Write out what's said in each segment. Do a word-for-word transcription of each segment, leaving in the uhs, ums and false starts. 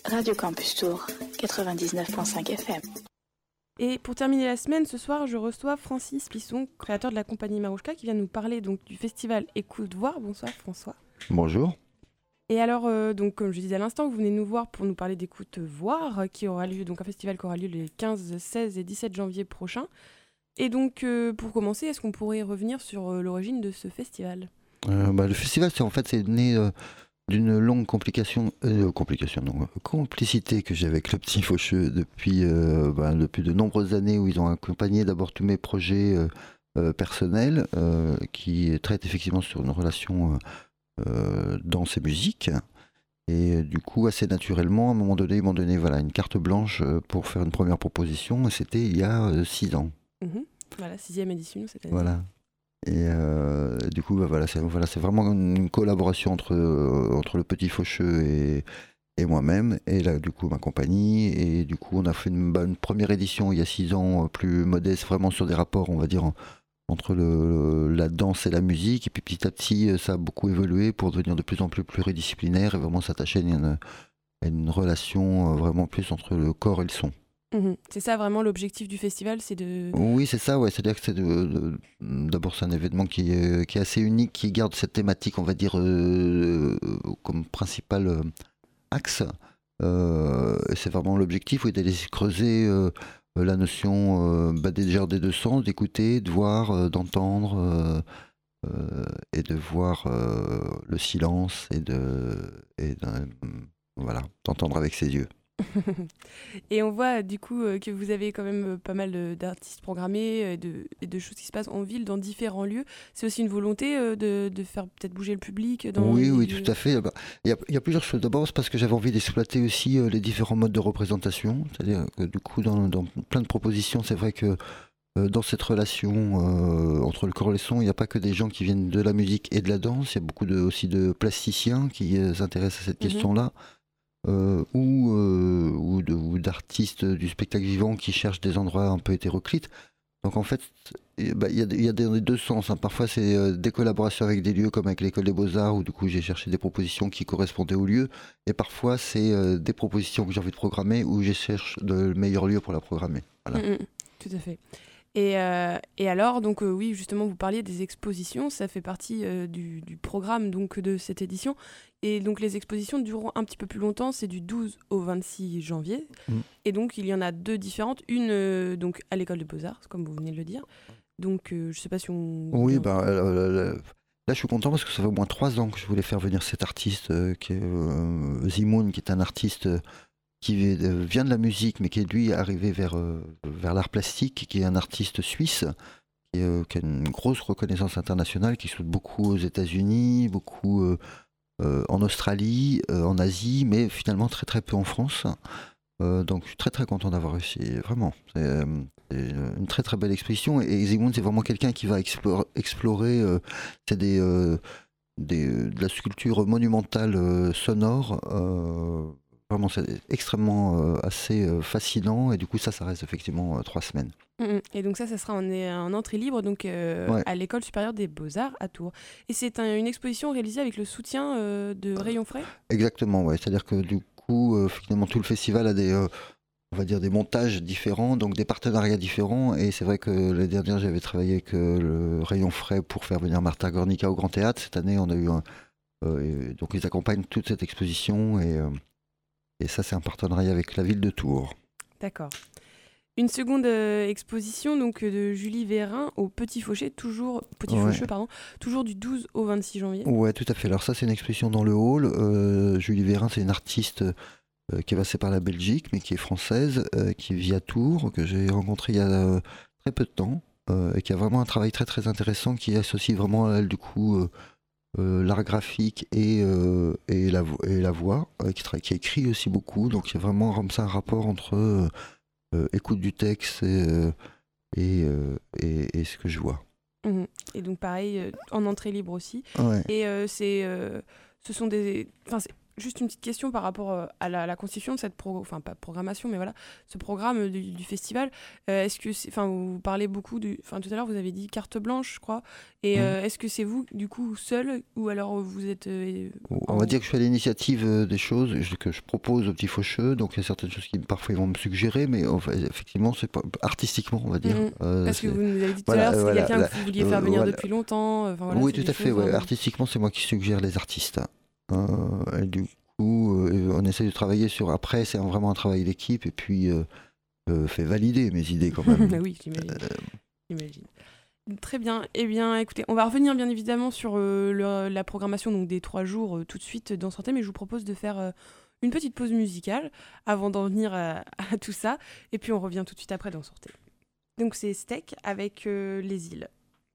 Radio Campus Tour, quatre-vingt-dix-neuf virgule cinq F M. Et pour terminer la semaine, ce soir, je reçois Francis Plisson, créateur de la compagnie Marouchka, qui vient nous parler donc du festival Écoute Voir. Bonsoir François. Bonjour. Et alors, euh, donc, comme je disais à l'instant, vous venez nous voir pour nous parler d'Écoute Voir, qui aura lieu, donc un festival qui aura lieu les quinze, seize et dix-sept janvier prochains. Et donc, euh, pour commencer, est-ce qu'on pourrait revenir sur euh, l'origine de ce festival ? euh, bah, Le festival, c'est en fait, c'est né euh, d'une longue complication, euh, complication, non, complicité que j'ai avec le Petit Faucheux depuis, euh, bah, depuis de nombreuses années, où ils ont accompagné d'abord tous mes projets euh, euh, personnels, euh, qui traitent effectivement sur une relation euh, euh, danse et musique. Et euh, du coup, assez naturellement, à un moment donné, ils m'ont donné voilà, une carte blanche euh, pour faire une première proposition, et c'était il y a euh, six ans. Mmh. Voilà, sixième édition cette année. Voilà. Et euh, du coup, bah, voilà, c'est, voilà, c'est vraiment une collaboration entre, euh, entre le Petit Faucheux et, et moi-même, et là, du coup, ma compagnie. Et du coup, on a fait une, bah, une première édition il y a six ans, plus modeste, vraiment sur des rapports, on va dire, en, entre le, la danse et la musique. Et puis petit à petit, ça a beaucoup évolué pour devenir de plus en plus pluridisciplinaire et vraiment s'attacher à une, à une relation vraiment plus entre le corps et le son. Mmh. C'est ça vraiment l'objectif du festival, c'est de... Oui, c'est ça, ouais. C'est-à-dire que c'est de, de, d'abord c'est un événement qui est, qui est assez unique, qui garde cette thématique, on va dire, euh, comme principal euh, axe. Euh, et c'est vraiment l'objectif, oui, d'aller creuser euh, la notion euh, bah, déjà des deux sens, d'écouter, de voir, euh, d'entendre, euh, euh, et de voir euh, le silence et de, et de voilà, d'entendre avec ses yeux. Et on voit du coup euh, que vous avez quand même euh, pas mal de, d'artistes programmés euh, et de, et de choses qui se passent en ville, dans différents lieux. C'est aussi une volonté euh, de, de faire peut-être bouger le public dans Oui, les oui, lieux. tout à fait. Il y a, il y a plusieurs choses. D'abord, c'est parce que j'avais envie d'exploiter aussi euh, les différents modes de représentation. C'est-à-dire que du coup, dans, dans plein de propositions, c'est vrai que euh, dans cette relation euh, entre le corps et le son, il n'y a pas que des gens qui viennent de la musique et de la danse. Il y a beaucoup de, aussi de plasticiens qui euh, s'intéressent à cette Mhm. question-là. Euh, ou, euh, ou, de, ou d'artistes du spectacle vivant qui cherchent des endroits un peu hétéroclites. Donc en fait, il bah, y, y a des deux sens. Hein. Parfois c'est euh, des collaborations avec des lieux comme avec l'école des beaux-arts où du coup j'ai cherché des propositions qui correspondaient au lieu. Et parfois c'est euh, des propositions que j'ai envie de programmer où je cherche le meilleur lieu pour la programmer. Voilà. Mmh, tout à fait. Et, euh, et alors, donc euh, oui, justement, vous parliez des expositions, ça fait partie euh, du, du programme donc, de cette édition. Et donc les expositions dureront un petit peu plus longtemps, c'est du douze au vingt-six janvier. Mmh. Et donc il y en a deux différentes, une euh, donc à l'école des Beaux-Arts, comme vous venez de le dire. Donc euh, je ne sais pas si on... Oui, bah, euh, là je suis content parce que ça fait au moins trois ans que je voulais faire venir cet artiste euh, qui est euh, Zimoun, qui est un artiste euh, qui vient de la musique, mais qui est lui arrivé vers, euh, vers l'art plastique, qui est un artiste suisse, qui, euh, qui a une grosse reconnaissance internationale, qui saute beaucoup aux États-Unis, beaucoup euh, euh, en Australie, euh, en Asie, mais finalement très très peu en France. Euh, donc je suis très très content d'avoir réussi, vraiment. C'est, euh, c'est une très très belle exposition. Et Zimoun, c'est vraiment quelqu'un qui va explorer, explorer euh, c'est des, euh, des, de la sculpture monumentale euh, sonore. Euh, Vraiment, c'est extrêmement euh, assez euh, fascinant et du coup ça, ça reste effectivement euh, trois semaines. Mmh. Et donc ça, ça sera en, en entrée libre donc, euh, Ouais. à l'école supérieure des Beaux-Arts à Tours. Et c'est un, une exposition réalisée avec le soutien euh, de Rayon Frais ? Exactement, ouais. C'est-à-dire que du coup, euh, finalement, tout le festival a des, euh, on va dire des montages différents, donc des partenariats différents. Et c'est vrai que l'année dernière, j'avais travaillé avec euh, le Rayon Frais pour faire venir Martha Gornica au Grand Théâtre. Cette année, on a eu un, euh, donc ils accompagnent toute cette exposition et euh, Et ça, c'est un partenariat avec la ville de Tours. D'accord. Une seconde euh, exposition donc, de Julie Vérin au Petit Faucheux, toujours, Petit Ouais. Faucheux, pardon, toujours du douze au vingt-six janvier. Ouais, tout à fait. Alors ça, c'est une exposition dans le hall. Euh, Julie Vérin, c'est une artiste euh, qui est passée par la Belgique, mais qui est française, euh, qui vit à Tours, que j'ai rencontrée il y a euh, très peu de temps, euh, et qui a vraiment un travail très très intéressant, qui associe vraiment à elle, du coup... Euh, Euh, l'art graphique et, euh, et, la, vo- et la voix, euh, qui, tra- qui écrit aussi beaucoup, donc il y a vraiment comme ça un rapport entre euh, euh, écoute du texte et, euh, et, euh, et, et ce que je vois. Mmh. Et donc pareil, euh, en entrée libre aussi. Ouais. Et euh, c'est, euh, ce sont des... Enfin, c'est juste une petite question par rapport euh, à la, la constitution de cette pro... enfin pas programmation mais voilà ce programme du, du festival. Euh, est-ce que enfin vous parlez beaucoup du enfin tout à l'heure vous avez dit carte blanche je crois et mmh. euh, est-ce que c'est vous du coup seul ou alors vous êtes euh, on en... va dire que je suis à l'initiative euh, des choses que je propose aux petits faucheux, donc il y a certaines choses qui parfois ils vont me suggérer, mais enfin, effectivement c'est pas artistiquement on va dire. Mmh. Euh, Parce que vous nous avez dit tout voilà, à l'heure, c'est voilà, quelqu'un la, que vous vouliez faire venir voilà. depuis longtemps. Enfin, voilà, oui tout à fait. Ouais. Artistiquement c'est moi qui suggère les artistes. Euh, et du coup, euh, on essaie de travailler sur. Après, c'est vraiment un travail d'équipe et puis euh, euh, fait valider mes idées quand même. oui, j'imagine. Euh... j'imagine. Très bien. Eh bien, écoutez, on va revenir bien évidemment sur euh, le, la programmation donc, des trois jours euh, tout de suite dans Sortez, mais je vous propose de faire euh, une petite pause musicale avant d'en venir à, à tout ça. Et puis, on revient tout de suite après dans Sortez. Donc, c'est Steak avec euh, Les Îles.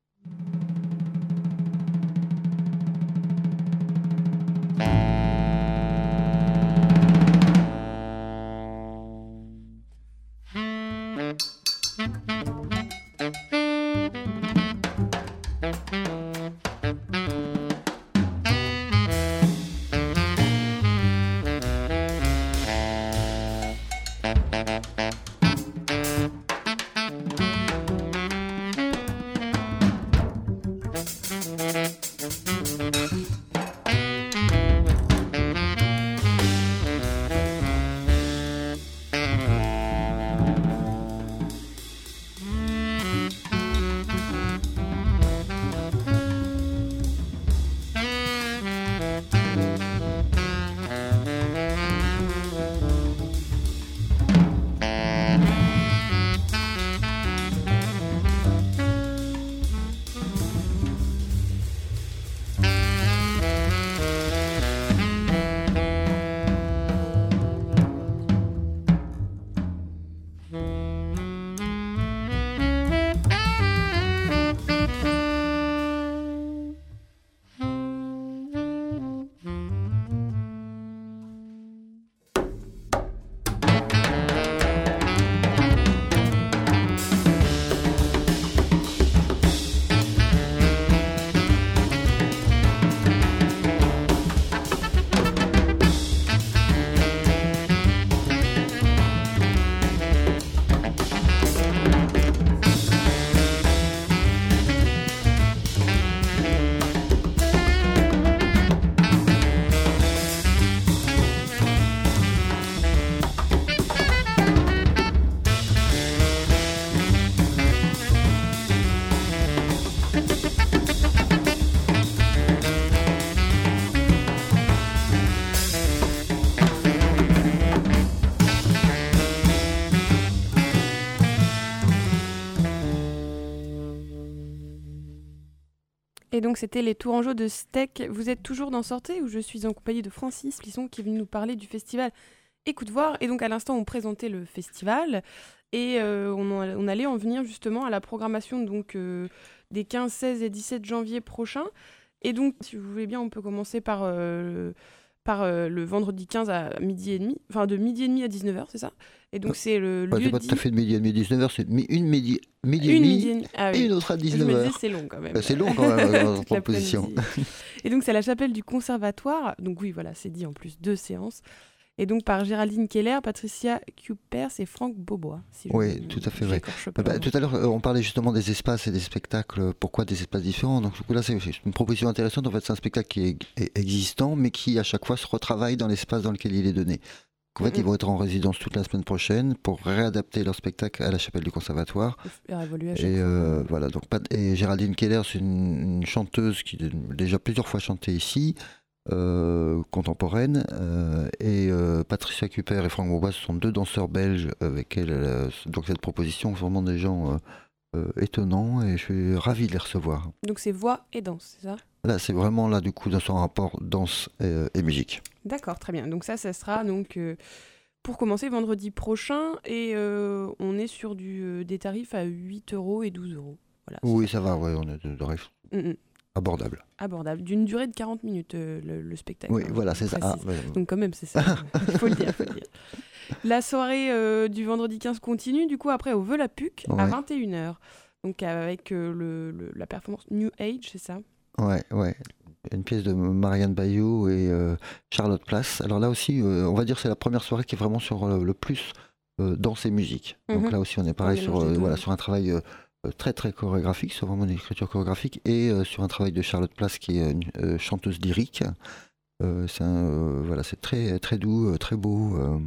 Et donc c'était les Tourangeaux de Steak. Vous êtes toujours dans Sortez où je suis en compagnie de Francis Plisson qui est venu nous parler du festival Écoute voir. Et donc à l'instant on présentait le festival et euh, on, en, on allait en venir justement à la programmation donc, euh, des quinze, seize et dix-sept janvier prochains. Et donc si vous voulez bien on peut commencer par, euh, par euh, le vendredi quinze à midi et demi, enfin de midi et demi à dix-neuf heures c'est ça. Et donc c'est le ouais, lieu c'est pas dit... tout à fait de midi et demi à dix-neuf heures, c'est une midi, midi et une demi midi et, ah, oui. et une autre à dix-neuf heures. Je me disais c'est long quand même. Bah, c'est long quand même dans la proposition. Et donc c'est à la chapelle du Conservatoire, donc oui voilà c'est dit en plus deux séances. Et donc par Géraldine Keller, Patricia Cupers et Franck Beaubois. Si oui, je, tout à fait vrai. Bah, tout à l'heure, on parlait justement des espaces et des spectacles. Pourquoi des espaces différents? Donc là, c'est une proposition intéressante. En fait, c'est un spectacle qui est, est existant, mais qui à chaque fois se retravaille dans l'espace dans lequel il est donné. En fait, mmh. ils vont être en résidence toute la semaine prochaine pour réadapter leur spectacle à la chapelle du Conservatoire. Et, et euh, voilà. Donc, et Géraldine Keller, c'est une, une chanteuse qui a déjà plusieurs fois chanté ici. Euh, contemporaine euh, et euh, Patricia Cuper et Franck Beaubois sont deux danseurs belges avec elle euh, donc cette proposition vraiment des gens euh, euh, étonnants et je suis ravi de les recevoir. Donc c'est voix et danse, c'est ça? Là c'est vraiment là du coup dans son rapport danse et, et musique. D'accord, très bien. Donc ça, ça sera donc euh, pour commencer vendredi prochain et euh, on est sur du, euh, des tarifs à huit euros et douze euros. Voilà, oui ça va, ouais, on est de, de tarifs. Mm-hmm. Abordable. Abordable. D'une durée de quarante minutes, euh, le, le spectacle. Oui, hein, voilà, c'est ça. Ah, ouais. Donc quand même, c'est ça. Il faut le dire, faut le dire. La soirée euh, du vendredi quinze continue, du coup, après, au Veux-la-Puc, ouais. à vingt et une heures. Donc avec euh, le, le, la performance New Age, c'est ça? Ouais, ouais. une pièce de Marianne Bayot et euh, Charlotte Place. Alors là aussi, euh, on va dire que c'est la première soirée qui est vraiment sur le, le plus euh, danse et musique. Mhm. Donc là aussi, on est pareil On sur, mélange les euh, deux, voilà, ouais. sur un travail euh, très très chorégraphique, sur vraiment une écriture chorégraphique, et euh, sur un travail de Charlotte Place qui est une euh, chanteuse lyrique. Euh, c'est un, euh, voilà, c'est très très doux, euh, très beau. euh.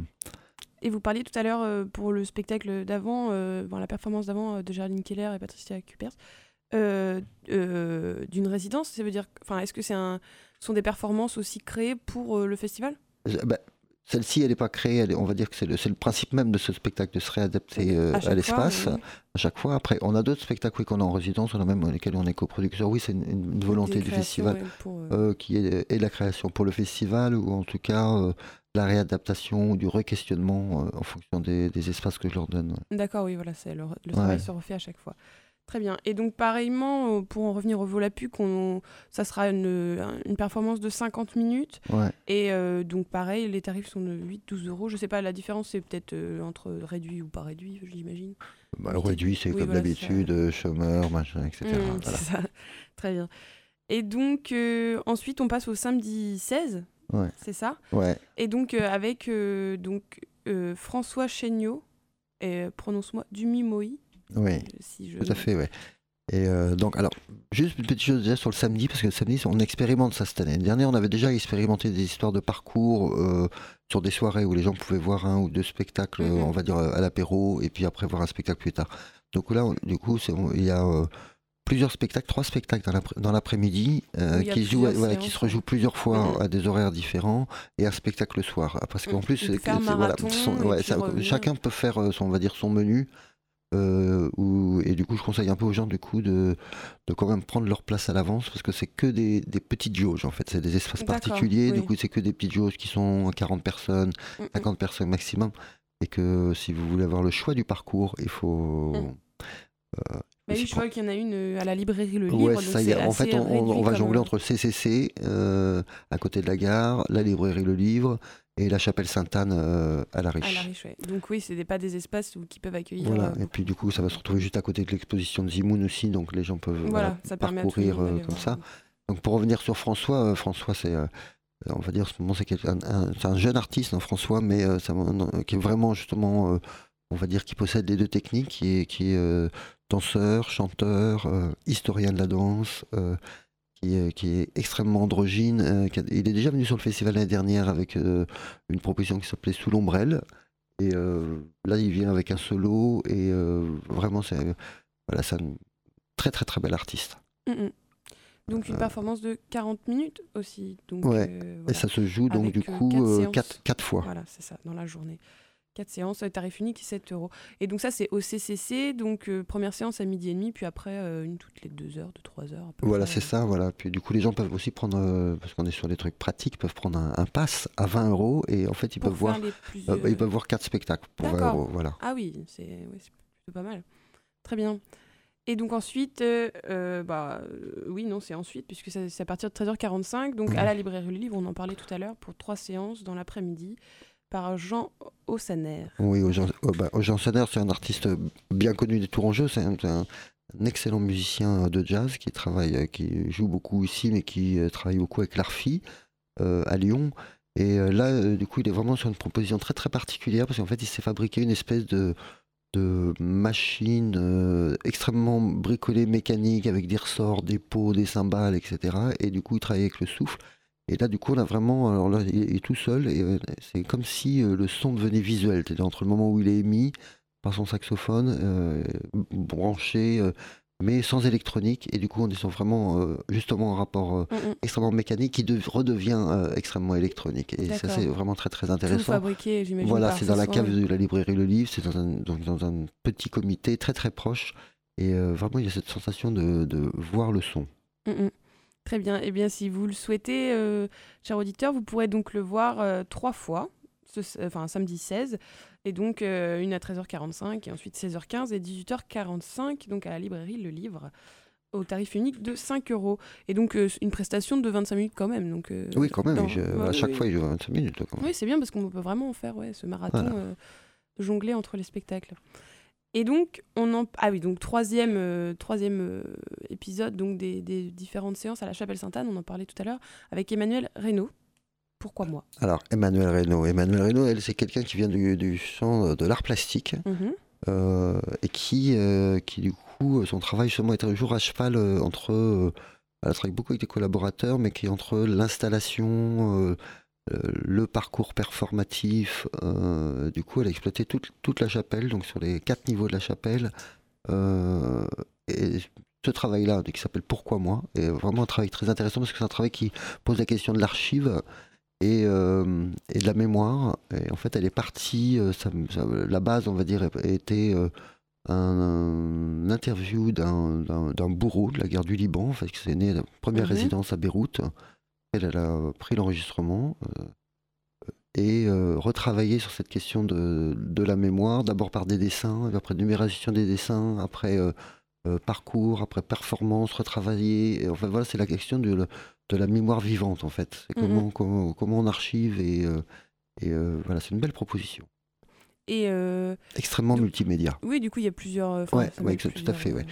Et vous parliez tout à l'heure euh, pour le spectacle d'avant, euh, bon, la performance d'avant euh, de Géraldine Keller et Patricia Kupers, euh, euh, d'une résidence. Ça veut dire, enfin, est-ce que c'est un, sont des performances aussi créées pour euh, le festival? Euh, bah, Celle-ci, elle n'est pas créée, elle est- on va dire que c'est le, c'est le principe même de ce spectacle de se réadapter euh, À à, chaque l'espace fois, oui. à chaque fois. Après, on a d'autres spectacles oui, qu'on a en résidence, on a même lesquels on est coproducteur. Oui, c'est une, une volonté Des du créations, festival ouais, pour, euh, euh, qui est et la création pour le festival, ou en tout cas euh, la réadaptation ou du re-questionnement euh, en fonction des, des espaces que je leur donne. D'accord, oui, voilà, c'est le, le travail Ouais. se refait à chaque fois. Très bien. Et donc, pareillement, euh, pour en revenir au Volapuc, on, ça sera une, une performance de cinquante minutes. Ouais. Et euh, donc, pareil, les tarifs sont de huit à douze euros. Je sais pas, la différence, c'est peut-être euh, entre réduit ou pas réduit, j'imagine. Bah, le réduit, c'est Oui, comme voilà, c'est d'habitude, euh, chômeur, machin, et cetera. Mmh, Voilà. c'est ça. Très bien. Et donc, euh, ensuite, on passe au samedi seize, Ouais. c'est ça? Ouais. Et donc, euh, avec euh, donc, euh, François Chéniaud, et euh, prononce-moi, Dumimoi. Oui. euh, Si je... Tout à fait, ouais. Et euh, donc, alors, juste une petite chose déjà sur le samedi, parce que le samedi, on expérimente ça cette année. L'année dernière, on avait déjà expérimenté des histoires de parcours euh, sur des soirées où les gens pouvaient voir un ou deux spectacles, Mhm. on va dire, à l'apéro, et puis après voir un spectacle plus tard. Donc là, on- du coup, c'est- on- il y a euh, plusieurs spectacles, trois spectacles dans l'après- dans l'après-midi, euh, Où il y a qui, jouent, plusieurs voilà, qui séances, se rejouent ouais. plusieurs fois Mhm. à des horaires différents, et un spectacle le soir. Parce qu'en Mhm. plus, On c'est- peut faire c'est- voilà, marathon, son- et ouais, puis ça- revenir. chacun peut faire, euh, son, on va dire, son menu. Euh, où- et du coup, je conseille un peu aux gens du coup de, de quand même prendre leur place à l'avance, parce que c'est que des, des petites jauges en fait, c'est des espaces D'accord, particuliers, du oui. coup c'est que des petites jauges qui sont quarante personnes, Mhm. cinquante personnes maximum, et que si vous voulez avoir le choix du parcours, il faut... Mhm. euh, Bah aussi oui, je vois qu'il y en a une euh, à la librairie Le Livre, Ouais, donc ça y c'est est. En assez fait, on, on- réduit on va comme, jongler euh, entre le C C C, euh, à côté de la gare, la librairie Le Livre, et la chapelle Sainte-Anne euh, à La à la Riche. Riche, ouais. Donc oui, c'est des- pas des espaces où, qui peuvent accueillir. Voilà, euh, et puis du coup, ça va se retrouver juste à côté de l'exposition de Zimoun aussi, donc les gens peuvent Voilà, voilà, ça permet à tout le parcourir monde euh, d'aller comme voir. ça. Donc pour revenir sur François, euh, François c'est, euh, on va dire, en ce moment c'est quelqu'un- un, c'est un jeune artiste, hein, François, mais euh, c'est un- un- qui est vraiment justement, euh, on va dire, qui possède les deux techniques, qui est, qui est euh, danseur, chanteur, euh, historien de la danse, euh, qui, est, qui est extrêmement androgyne. euh, qui a- il est déjà venu sur le festival l'année dernière avec euh, une proposition qui s'appelait Sous l'ombrelle. Et euh, là, il vient avec un solo, et euh, vraiment, c'est voilà, c'est un très très très bel artiste. Mm, mm. Donc une Euh, performance de quarante minutes aussi. Donc, Ouais. euh, Et voilà. ça se joue donc Avec, du euh, coup quatre euh, séances. quatre, quatre fois. Voilà, c'est ça, dans la journée. Quatre séances, euh, tarif unique, sept euros. Et donc ça, c'est au C C C, donc euh, première séance à midi et demi, puis après euh, une toutes les deux heures, deux, trois heures. à peu Voilà, près. c'est ça. Voilà. Puis du coup, les gens peuvent aussi prendre, euh, parce qu'on est sur des trucs pratiques, peuvent prendre un, un pass à vingt euros, et en fait, ils Pour peuvent voir, faire les euh, plusieurs- ils peuvent voir quatre spectacles pour vingt D'accord. euros. Voilà. Ah oui, c'est ouais, c'est plutôt pas mal. Très bien. Et donc ensuite, euh, euh, bah euh, oui, non, c'est ensuite, puisque ça- c'est à partir de treize heures quarante-cinq, donc à la librairie Le Livre, on en parlait tout à l'heure, pour trois séances dans l'après-midi, par Jean Ossaner. Oui, Jean, oh, bah, Jean Sonner, c'est un artiste bien connu des Tourangeaux. C'est un, un- un excellent musicien de jazz qui travaille, euh, qui joue beaucoup ici, mais qui euh, travaille beaucoup avec l'Arfi euh, à Lyon. Et euh, là, euh, du coup, il est vraiment sur une proposition très très particulière, parce qu'en fait, il s'est fabriqué une espèce de, de machine euh, extrêmement bricolée, mécanique, avec des ressorts, des pots, des cymbales, et cetera. Et du coup, il travaille avec le souffle. Et là, du coup, on a vraiment. Alors là, il est tout seul, et euh, c'est comme si euh, le son devenait visuel. C'est-à-dire entre le moment où il est émis par son saxophone, euh, branché, euh, mais sans électronique. Et du coup, on est sur vraiment, euh, justement, un rapport euh, Mm, mm. extrêmement mécanique qui de- redevient euh, extrêmement électronique. Et ça, D'accord. c'est vraiment très, très Tout intéressant. fabriqué, j'imagine. Voilà, par c'est ce dans la soin, cave oui. de la librairie Le Livre, c'est dans un, donc dans un petit comité très, très proche. Et euh, vraiment, il y a cette sensation de, de voir le son. Mm, mm. Très bien. Eh bien, si vous le souhaitez, euh, cher auditeur, vous pourrez donc le voir euh, trois fois, ce, enfin samedi seize, et donc euh, une à treize heures quarante-cinq, et ensuite seize heures quinze et dix-huit heures quarante-cinq, donc à la librairie Le Livre, au tarif unique de cinq euros. Et donc euh, une prestation de vingt-cinq minutes quand même. Donc, euh, Oui, quand même, dans- je- ouais, à chaque oui, fois, il joue vingt-cinq minutes. Quand même. Oui, c'est bien parce qu'on peut vraiment faire ouais, ce marathon Voilà. euh, de jongler entre les spectacles. Et donc, on en... Ah oui, donc troisième, euh, troisième euh, épisode donc des, des différentes séances à la Chapelle Sainte-Anne, on en parlait tout à l'heure, avec Emmanuelle Reynaud. Pourquoi moi ? Alors, Emmanuelle Reynaud. Emmanuelle Reynaud, elle, c'est quelqu'un qui vient du, du champ de l'art plastique mm-hmm. euh, et qui, euh, qui, du coup, son travail justement est toujours à cheval euh, entre... Euh, elle travaille beaucoup avec des collaborateurs, mais qui est entre l'installation... Euh, le parcours performatif, euh, du coup elle a exploité toute, toute la chapelle, donc sur les quatre niveaux de la chapelle, euh, et ce travail-là, qui s'appelle Pourquoi moi, est vraiment un travail très intéressant parce que c'est un travail qui pose la question de l'archive et, euh, et de la mémoire, et en fait elle est partie, euh, ça, ça, la base on va dire était euh, un, un interview d'un, d'un, d'un bourreau de la guerre du Liban, en fait, qui s'est né à la première mmh. résidence à Beyrouth. Elle, elle a pris l'enregistrement euh, et euh, retravaillé sur cette question de, de la mémoire, d'abord par des dessins, après numérisation des dessins, après euh, euh, parcours, après performance, retravailler. Et, enfin voilà, c'est la question de, de la mémoire vivante en fait. C'est comment, mm-hmm. comment, comment on archive et, euh, et euh, voilà, c'est une belle proposition. Et euh, extrêmement donc, multimédia. Oui, du coup, il y a plusieurs. Euh, ouais, ouais tout plusieurs, à fait, ouais.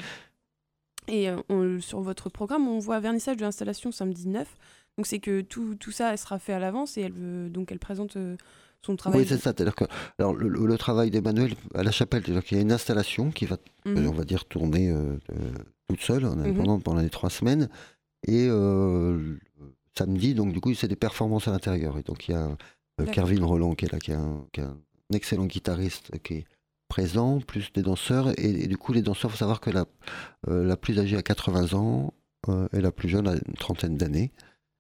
Et euh, on, sur votre programme, on voit vernissage de l'installation samedi neuf. Donc c'est que tout, tout ça elle sera fait à l'avance et elle veut, donc elle présente euh, son travail. Oui, c'est ça. C'est-à-dire que alors, le, le, le travail d'Emmanuelle à la chapelle, c'est-à-dire qu'il y a une installation qui va, mm-hmm. on va dire, tourner euh, euh, toute seule en indépendante mm-hmm. pendant les trois semaines. Et euh, samedi, donc du coup, c'est des performances à l'intérieur. Et donc il y a euh, Kervin Roland qui est là, qui est, un, qui est un excellent guitariste qui est présent, plus des danseurs. Et, et du coup, les danseurs, il faut savoir que la, euh, la plus âgée a quatre-vingts ans euh, et la plus jeune a une trentaine d'années.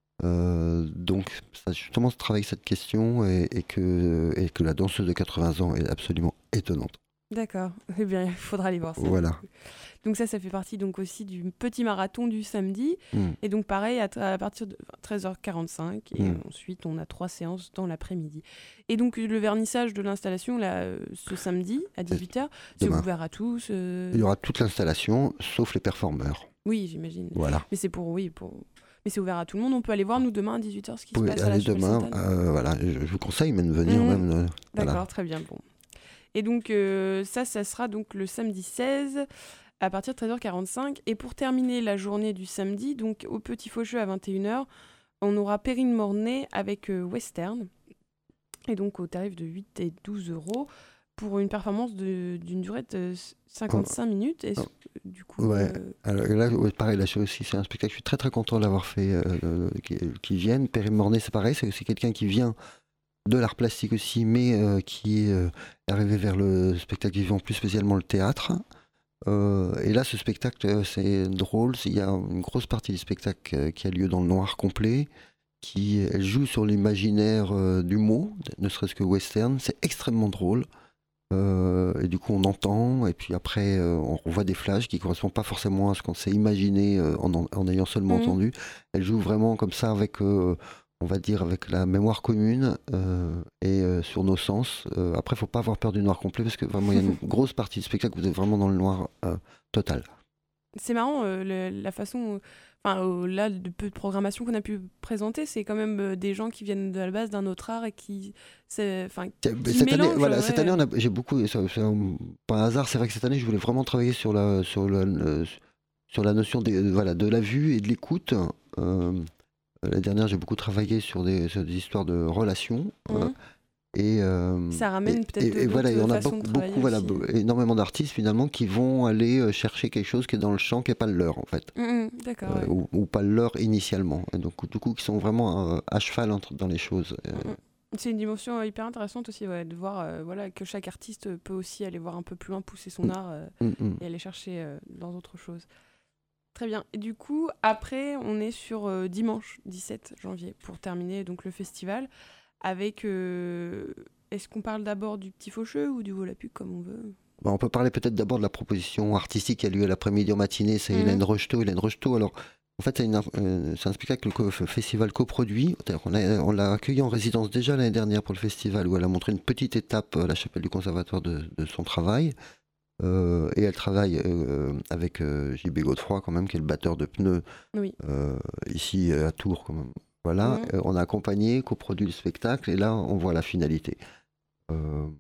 Euh, donc ça justement se travaille cette question et, et, que, et que la danseuse de quatre-vingts ans est absolument étonnante. D'accord, eh bien il faudra aller voir ça. Voilà. Donc ça, ça fait partie donc aussi du petit marathon du samedi. Mm. Et donc pareil, à, à partir de treize heures quarante-cinq. Et mm. ensuite, on a trois séances dans l'après-midi. Et donc le vernissage de l'installation, là, ce samedi, à dix-huit heures, c'est ouvert à tous. Euh... Il y aura toute l'installation, sauf les performeurs. Oui, j'imagine. Voilà. Mais c'est pour... Oui, pour... Mais c'est ouvert à tout le monde. On peut aller voir, nous, demain à dix-huit heures, ce qui oui, se passe allez à la demain, euh, voilà, je, je vous conseille même de venir. Mmh. Même, euh, D'accord, voilà. très bien. Bon. Et donc, euh, ça, ça sera donc le samedi seize, à partir de treize heures quarante-cinq. Et pour terminer la journée du samedi, donc au Petit Faucheux à vingt et une heures, on aura Perrine Mornay avec euh, Western. Et donc, au tarif de huit et douze euros. Pour une performance de, d'une durée de cinquante-cinq oh. minutes. Et, oh. Du coup, ouais. euh... Alors là, ouais, pareil, là, aussi, c'est un spectacle, je suis très très content d'avoir fait, euh, qui, qui viennent. Perrine Mornay, c'est pareil, c'est, c'est quelqu'un qui vient de l'art plastique aussi, mais euh, qui euh, est arrivé vers le spectacle vivant, plus spécialement le théâtre. Euh, et là, ce spectacle, c'est drôle, il y a une grosse partie du spectacle euh, qui a lieu dans le noir complet, qui elle joue sur l'imaginaire euh, du mot, ne serait-ce que western, c'est extrêmement drôle. Euh, et du coup on entend et puis après euh, on voit des flashs qui correspondent pas forcément à ce qu'on s'est imaginé euh, en, en ayant seulement mmh. entendu. Elle joue vraiment comme ça avec euh, on va dire avec la mémoire commune euh, et euh, sur nos sens. Euh, après faut pas avoir peur du noir complet parce que vraiment il y a une grosse partie du spectacle où vous êtes vraiment dans le noir euh, total. C'est marrant euh, le, la façon enfin euh, là de peu de programmation qu'on a pu présenter, c'est quand même euh, des gens qui viennent de la base d'un autre art et qui enfin cette année voilà ouais. cette année on a, j'ai beaucoup c'est, c'est un, pas un hasard, c'est vrai que cette année je voulais vraiment travailler sur la sur la euh, sur la notion des, euh, voilà de la vue et de l'écoute. Euh, la dernière j'ai beaucoup travaillé sur des, sur des histoires de relations. Mmh. euh, Et, euh, ça ramène et, peut-être et, de et voilà, il y en a beaucoup, beaucoup voilà, aussi. énormément d'artistes finalement qui vont aller chercher quelque chose qui est dans le champ, qui n'est pas le leur en fait, mmh, d'accord, euh, ouais. ou, ou pas le leur initialement. Et donc du coup, qui sont vraiment euh, à cheval entre, dans les choses. Mmh. C'est une dimension hyper intéressante aussi, ouais, de voir euh, voilà, que chaque artiste peut aussi aller voir un peu plus loin, pousser son mmh. art euh, mmh. et aller chercher euh, dans autre chose. Très bien. Et du coup, après, on est sur euh, dimanche dix-sept janvier pour terminer donc le festival. Avec, euh, est-ce qu'on parle d'abord du Petit Faucheux ou du Volapük, comme on veut ? Bon, on peut parler peut-être d'abord de la proposition artistique qui a lieu l'après-midi en matinée, c'est mmh. Hélène Rocheteau. Hélène Rocheteau, alors, en fait, c'est, une, euh, c'est un spectacle que le festival coproduit. On, a, on l'a accueilli en résidence déjà l'année dernière pour le festival, où elle a montré une petite étape à la chapelle du conservatoire de, de son travail. Euh, et elle travaille euh, avec euh, J B Godefroy, quand même, qui est le batteur de pneus, oui. euh, ici à Tours, quand même. Voilà, mmh. euh, on a accompagné, coproduit le spectacle, et là, on voit la finalité. Euh...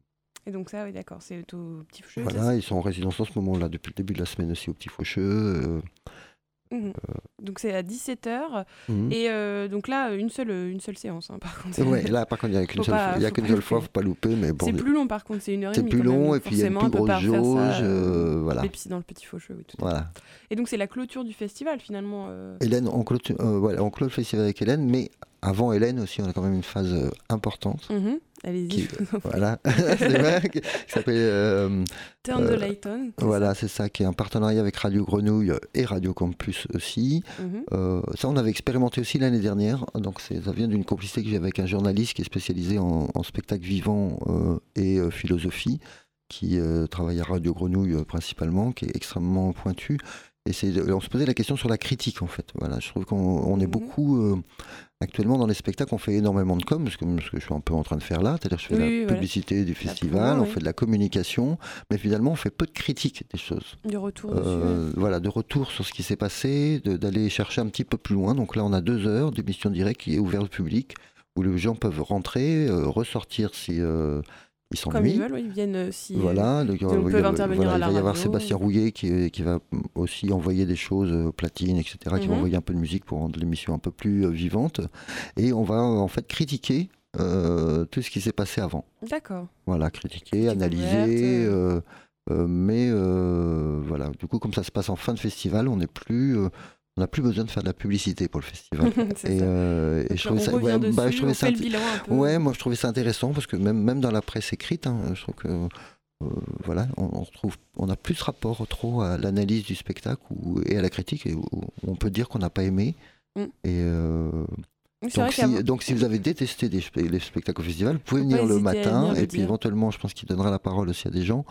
Et donc ça, oui, d'accord, c'est au Petit Faucheux. Voilà, ça, ils sont en résidence en ce moment-là depuis le début de la semaine aussi au Petit Faucheux. Euh, Mmh. Donc c'est à dix-sept heures. mhm. Et euh, donc là, une seule, une seule séance, hein, par contre. Ouais, là, par contre, il n'y a qu'une Faut seule, pas- fois- il y a faut qu'une pas seule louper. fois, faut pas louper, mais bon, C'est plus long, par contre, c'est une heure et c'est demie. plus quand même, long, donc et puis il y a une forcément, plus on peut grosse pas faire jauge, ça, euh, voilà. les pistes dans le Petit Faucheux, oui, tout à Voilà. fait. Et donc c'est la clôture du festival, finalement. euh. Hélène, on clôt, euh, voilà, on clôt le festival avec Hélène, mais avant Hélène aussi, on a quand même une phase euh, importante. Mhm. Allez-y. Qui- Voilà, c'est vrai, qui qui s'appelle. euh, Turn euh, the light on. c'est Voilà, c'est ça, qui est un partenariat avec Radio Grenouille et Radio Campus aussi. ça Mhm. Euh, ça, on avait expérimenté aussi l'année dernière. Donc, c'est, ça vient d'une complicité que j'ai avec un journaliste qui est spécialisé en, en spectacle vivant euh, et euh, philosophie, qui euh, travaille à Radio Grenouille euh, principalement, qui est extrêmement pointu. Et c'est, on se posait la question sur la critique, en fait. Voilà, je trouve qu'on on est Mhm. beaucoup. Euh, actuellement, dans les spectacles, on fait énormément de com, ce que, ce que je suis un peu en train de faire là. C'est-à-dire, je fais Oui, la oui, voilà. publicité du festival, promo, on oui. fait de la communication, mais finalement, on fait peu de critique des choses. Du retour dessus. Euh, voilà, de retour sur ce qui s'est passé, de- d'aller chercher un petit peu plus loin. Donc là, on a deux heures d'émission directe qui est ouverte au public, où les gens peuvent rentrer, euh, ressortir si euh, ils Comme ils s'ennuient. veulent, oui, ils viennent euh, si. euh, Voilà, donc, donc euh, peuvent il y a- intervenir voilà, à la il va y avoir radio. Sébastien Rouillet qui, qui va aussi envoyer des choses, euh, platine, et cetera, qui va Mhm. envoyer un peu de musique pour rendre l'émission un peu plus euh, vivante. Et on va en fait critiquer euh, tout ce qui s'est passé avant. D'accord. Voilà, critiquer, Critique analyser, ouverte, euh, euh, mais euh, voilà, du coup, comme ça se passe en fin de festival, on n'est plus, euh, on n'a plus besoin de faire de la publicité pour le festival. C'est et ça. euh, et Donc, je trouvais on ça, revient ouais, dessus, bah, je trouvais on ça, fait le int- bilan un peu. ouais, moi je trouvais ça intéressant parce que même, même dans la presse écrite, hein, je trouve que euh, voilà, on, on retrouve, on a plus ce rapport trop à l'analyse du spectacle ou, et à la critique, et où on peut dire qu'on n'a pas aimé. Mm. Et euh, Oui, c'est vrai donc, qu'avant- si, donc si vous avez détesté des, spe- les spectacles au festival, vous pouvez Faut venir pas le hésiter à matin venir le et puis dire. éventuellement, je pense qu'il donnera la parole aussi à des gens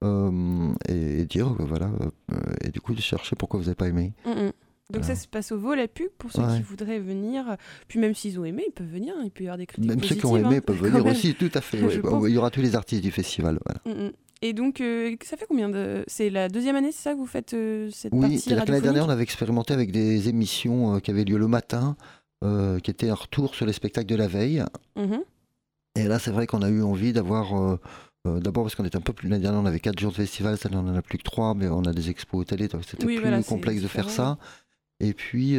euh, et, et dire que voilà, euh, et du coup de chercher pourquoi vous n'avez pas aimé. Mm, mm. Donc Voilà. ça se passe au volet pub pour ceux Ouais. qui voudraient venir. Puis même s'ils ont aimé, ils peuvent venir. Il peut y avoir des critiques Même ceux qui ont positives, aimé hein, peuvent quand venir même. aussi, tout à fait. Je ouais. Bah, pense. il y aura tous les artistes du festival. Voilà. Mm, mm. Et donc, euh, ça fait combien de... C'est la deuxième année, c'est ça que vous faites euh, cette Oui, partie c'est-à-dire que l'année dernière, on radiophonique avait expérimenté avec des émissions euh, qui avaient lieu le matin, euh, qui étaient un retour sur les spectacles de la veille. Mhm. Et là, c'est vrai qu'on a eu envie d'avoir. euh, euh, D'abord parce qu'on était un peu plus. L'année dernière, on avait quatre jours de festival, cette année, on en a plus que trois, mais on a des expos au télé, donc c'était Oui, plus voilà, c'est complexe de faire différent. ça. Et puis,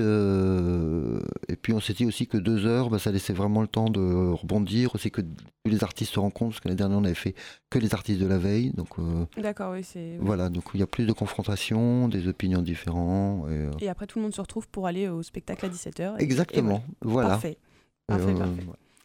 euh, et puis, on s'est dit aussi que deux heures, bah, ça laissait vraiment le temps de rebondir, aussi que tous les artistes se rencontrent, parce que l'année dernière, on avait fait que les artistes de la veille. Donc euh, D'accord, oui, c'est... voilà, donc il y a plus de confrontation, des opinions différentes. Et, euh, Et après, tout le monde se retrouve pour aller au spectacle à dix-sept heures. Et- exactement, et voilà. Parfait. Parfait, Euh, parfait.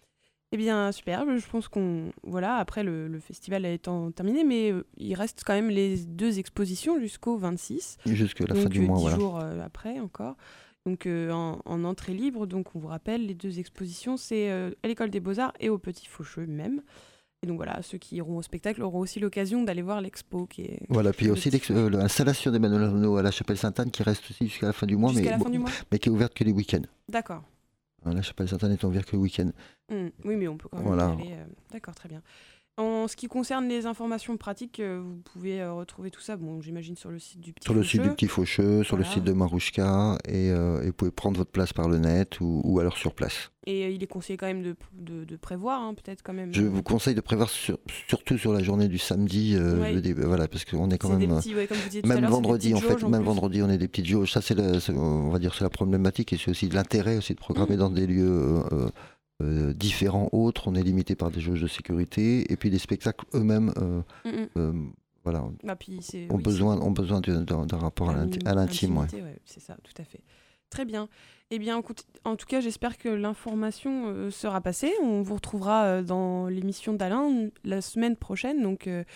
Eh bien, super. Je pense qu'on... Voilà, après, le, le festival étant terminé, mais euh, il reste quand même les deux expositions jusqu'au vingt-six. Jusque la donc, fin du euh, mois, dix voilà. jours euh, après encore. Donc, euh, en, en entrée libre. Donc, on vous rappelle, les deux expositions, c'est euh, à l'École des Beaux-Arts et au Petit Faucheux même. Et donc, voilà, ceux qui iront au spectacle auront aussi l'occasion d'aller voir l'expo qui est... Voilà, puis il y a le aussi petit l'ex- euh, l'installation d'Emmanuel Arnaud à la Chapelle Sainte-Anne qui reste aussi jusqu'à la fin du mois, Jusqu'à mais, la fin bon, du mois. mais qui est ouverte que les week-ends. D'accord. Hein, La Chapelle Sainte-Anne est ouverte que le week-end. Hmm, Oui, mais on peut quand même Voilà. y aller. euh, D'accord, très bien. En ce qui concerne les informations pratiques, euh, vous pouvez euh, retrouver tout ça, bon, j'imagine, sur le site du Petit Sur le site du Faucheux. Petit Faucheux, sur Voilà. le site de Marouchka, et, euh, et vous pouvez prendre votre place par le net ou, ou alors sur place. Et euh, il est conseillé quand même de, de, de prévoir, hein, peut-être quand même. Je euh, vous conseille de prévoir sur- surtout sur la journée du samedi, euh, Ouais. le début, voilà, parce qu'on est quand c'est même... des euh, petits, ouais, comme vous disiez tout à Même l'heure, c'est des vendredi, en petites fait, jauges en même plus. vendredi, on est des petites jauges. Ça, c'est, le- c'est- on va dire, c'est la problématique et c'est aussi de l'intérêt aussi de programmer Mm. dans des lieux euh, euh, euh, différents, autres. On est limité par des jauges de sécurité et puis les spectacles eux-mêmes, euh, Mm, mm. euh, voilà, Ah, puis c'est- ont oui, besoin, c'est- ont besoin d'un, d'un- d'un rapport à l'inti- à l'intime. Ouais. L'intimité, ouais, c'est ça, tout à fait. Très bien. Eh bien, écoute, en tout cas, j'espère que l'information euh, sera passée. On vous retrouvera euh, dans l'émission d'Alain la semaine prochaine. Donc, euh,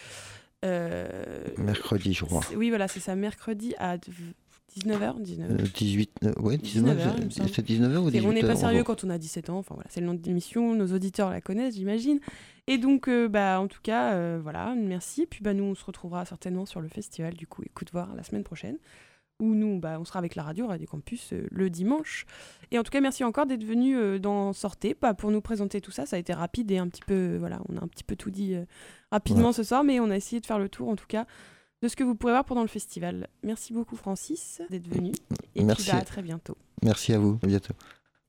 euh, Mercredi, je crois. c'est- oui, voilà, c'est ça, mercredi à dix-neuf heures. dix-neuf heures. Euh, dix-huit, euh, ouais, dix-neuf dix-neuf, heures, il me semble. c'est dix-neuf heures ou Et dix-huit on n'est pas heures, sérieux on- quand on a dix-sept ans. Enfin voilà, c'est le nom de l'émission. Nos auditeurs la connaissent, j'imagine. Et donc, euh, bah, en tout cas, euh, voilà, merci. Puis bah, nous, on se retrouvera certainement sur le festival, du coup, écoute voir la semaine prochaine. Où nous, bah, on sera avec la radio, Radio Campus, euh, le dimanche. Et en tout cas, merci encore d'être venu euh, dans Sortez bah, pour nous présenter tout ça. Ça a été rapide et un petit peu, voilà, on a un petit peu tout dit euh, rapidement Ouais. ce soir, mais on a essayé de faire le tour, en tout cas, de ce que vous pourrez voir pendant le festival. Merci beaucoup, Francis, d'être venu. Et Merci. puis, bah, à très bientôt. Merci à vous, à bientôt.